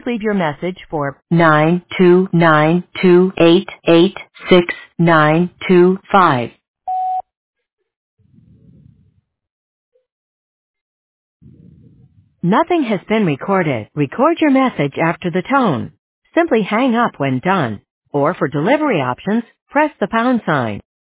Please leave your message for 92928866925. Nothing has been recorded. Record your message after the tone. Simply hang up when done. Or for delivery options, press the pound sign.